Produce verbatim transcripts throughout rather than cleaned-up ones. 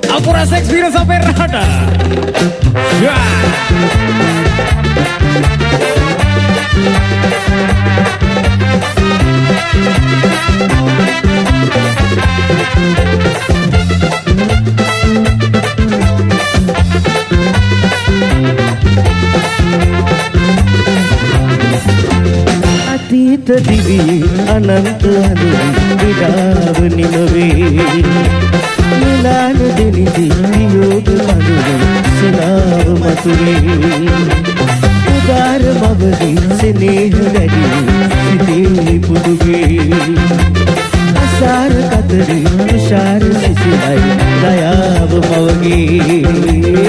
Aku rasa experience sampai rada. Ya. අතීත දිවි අනන්ත අඳුරු විඩාව නිමවේ නිලාන දෙනිදි වියෝග අඳුරු සනාව මතුවේ උදාර මවදී සෙනෙහ වැඩි සිතේ පුදුගේ අසාර කතරේ විශාර සිසිලයි දයාව මවගේ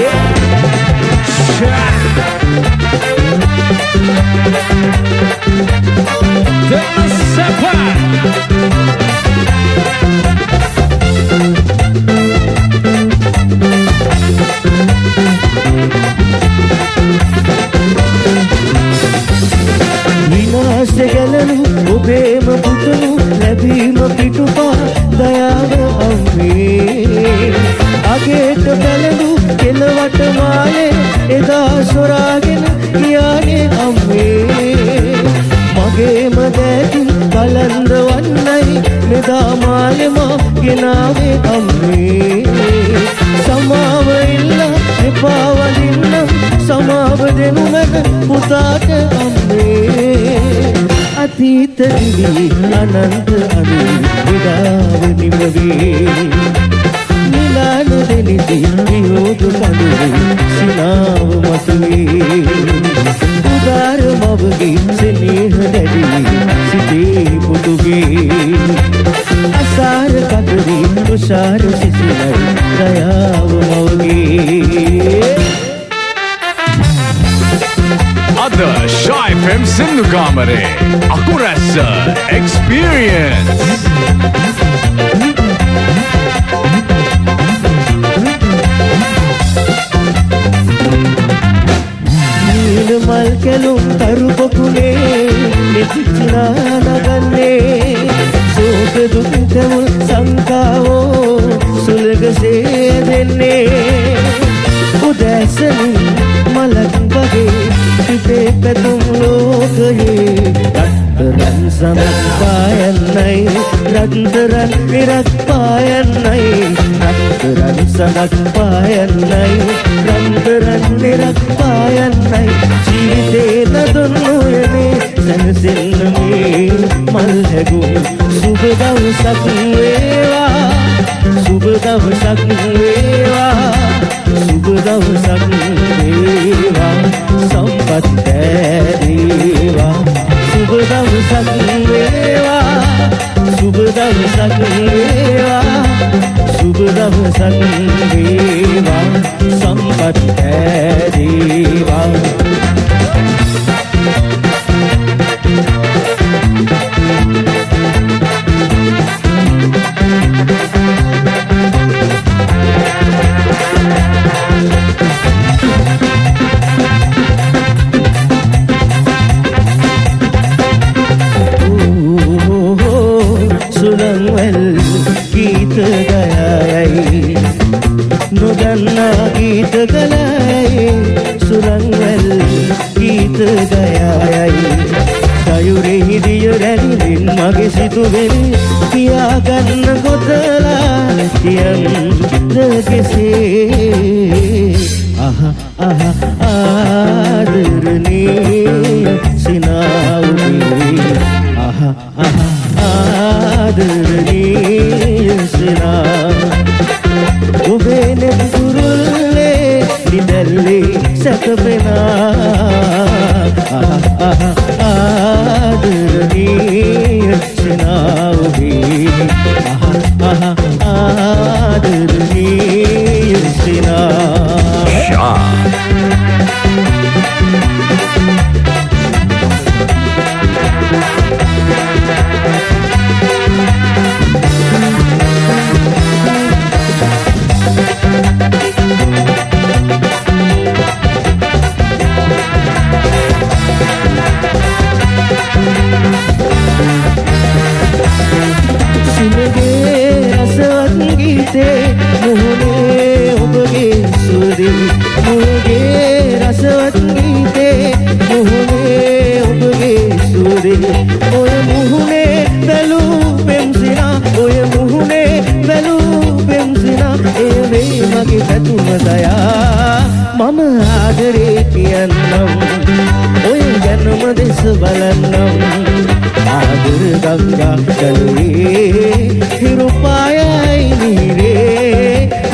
විනාශ ගැලනු ඔබේම පුතුණු ලැබීම පිටුපා දයාව අම්මේ අගේට බැලඳු කෙලවට මාලේ එදා සොරාගෙන ගියානේ අම්මේ මගේම දැකින් බලන්ද වන්නයි මෙදා මාලෙම ගෙනාවේ අම්මේ සමාව ඉල්ලා එපා වදින්න සමාව දෙනු මැද පුතාට අම්මේ අතීත දිවි අනන්ත අඳුරු විඩාව නිමවේ නිලාන දෙනිදි වියෝග කඳුරු සිනාව මතුවේ උදාර මවගේ සෙනෙහ දැඩි සිතේ පුදුගේ අසාර කතරේ තුෂාර සිසිලයි දයාව මවගේ Ada Shah F M Sindhu Kamare Aku Rasa Experience Nil mal kelum taru pokune Nechina nagane Sok dukkamul sankavo Sulga se denne Udasani malak bage Kipe petum lokaye Raktaran samak payanai Raktaran virak payanai Raktaran samak payanai Raktaran virak payanai Jeevite nadunnu yane Sanasillame malhagu Subh dawsak wewa Subh dawsak wewa Subh dawsak wewa Sampat dewa Subh dawsak wewa Subh dawsak wewa Subh dawsak wewa Sampat dewa गीत गयाई नुदन्ना गीत गलाए सुरंगल गीत गयाई सायुरे हिदियुरनिन मगे सितुवेरी किया गन्न गोतला तियन दगसे आहा आहा आदरनी सिनाउगी आहा आहा ආදරණීය සිනා ඔබේ නෙතුරුල්ලේ නිදැල්ලේ සැතපෙනා ආදරණීය සිනා ඔබේ ආදරණීය සිනා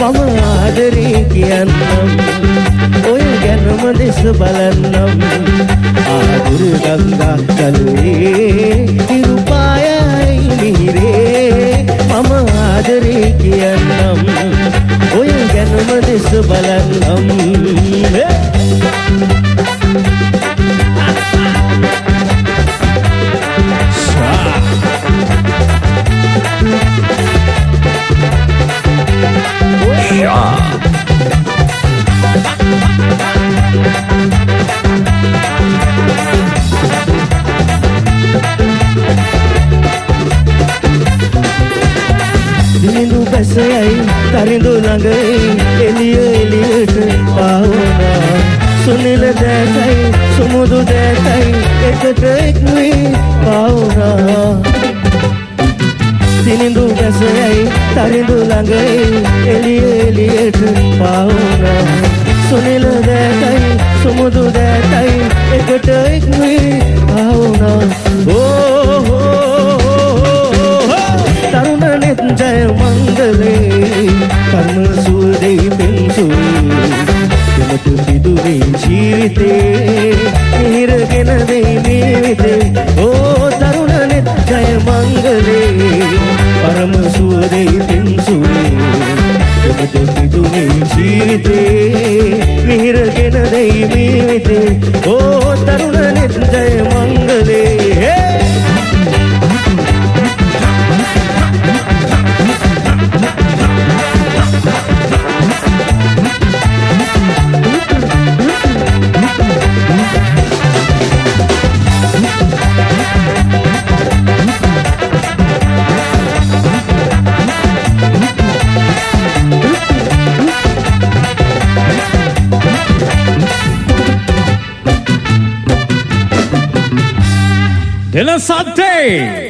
මම ආදරේ කියන්නම් ඔය ගැනම දෙස බලන්නම් ආදුරු ගංගා ජලයේ ඉරුපායයි මිහිරේ මම ආදරේ කියන්නම් ඔය ගැනම දෙස බලන්නම් දිනිඳු බැසයයි තරිඳු ළඟයි එළිය එළියට පාවුනා සුනිල දැසයි සුමුදු දැසයි එකට එක්වී පාවුනා දිනිඳු බැසයයි තරිඳු ළඟයි එළිය එළියට පාවුනා සුනිල දැසයි සුමුදු දැසයි එකට එක්වී පාවුනා ඕ තරුණ නෙත් ජය මංගලේ කර්ම සුවදේ පෙන්සුවේ දෙමතු පිදුවේ ජීවිතේ මිහිරගෙන දෙයි මේවිතේ ඕ තරුණ නෙත් ජය මංගලේ කර්ම සුවදේ පෙන්සුවේ දෙමතු පිදුවේ ජීවිතේ මිහිරගෙන දෙයි මේවිතේ ඕ තරුණ නෙත් ජය මංගලේ De la Santé.